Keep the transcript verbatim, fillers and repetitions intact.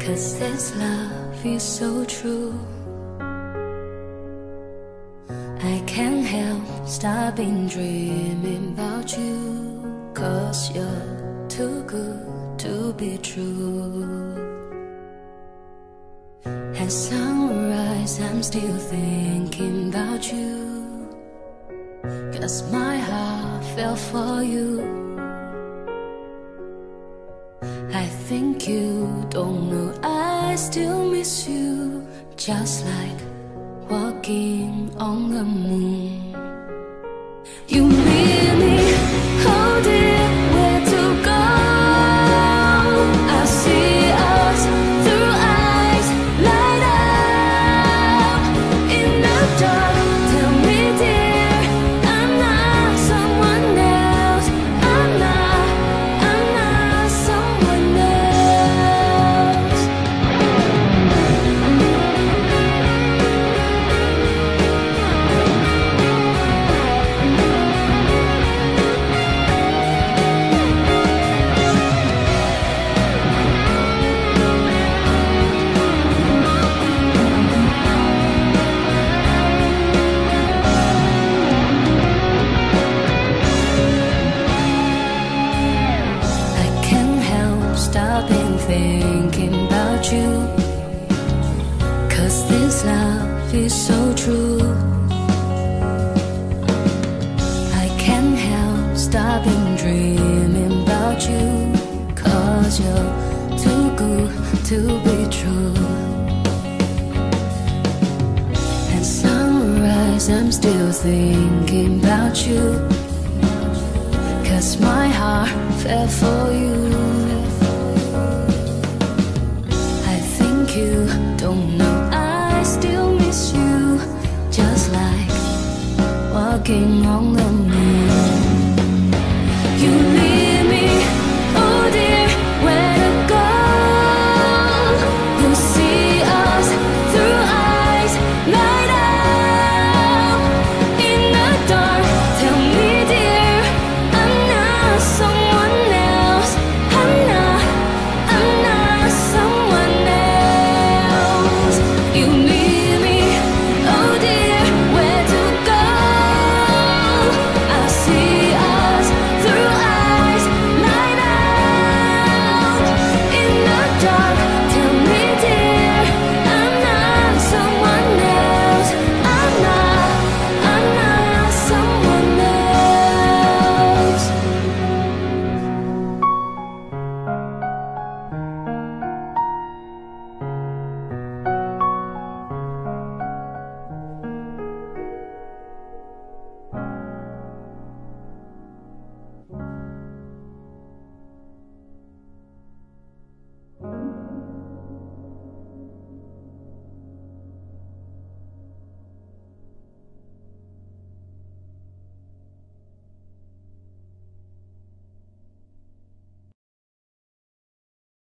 'Cause this love is so true. I can't help stopping dreaming about you, 'cause you're too good to be true. At sunrise I'm still thinking about you, 'cause my heart fell for you. I think you don't know I still miss you, just like walking on the moon. You leave me, oh dear, where to go? I see us through eyes light up in the dark. Tell me dear, I'm not someone else. I'm not, I'm not someone else. Stopping thinking about you, 'cause this love is so true. I can't help stopping dreaming about you, 'cause you're too good to be true. At sunrise I'm still thinking about you, 'cause my heart fell for you. You don't know I still miss you, just like walking on the